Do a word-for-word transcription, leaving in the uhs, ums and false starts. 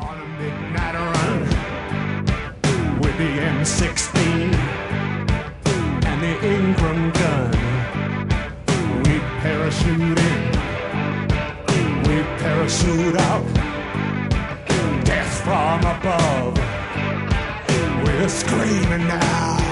On a midnight run with the M sixteen and the Ingram gun, we parachute in, we parachute out, death from above, we're screaming now.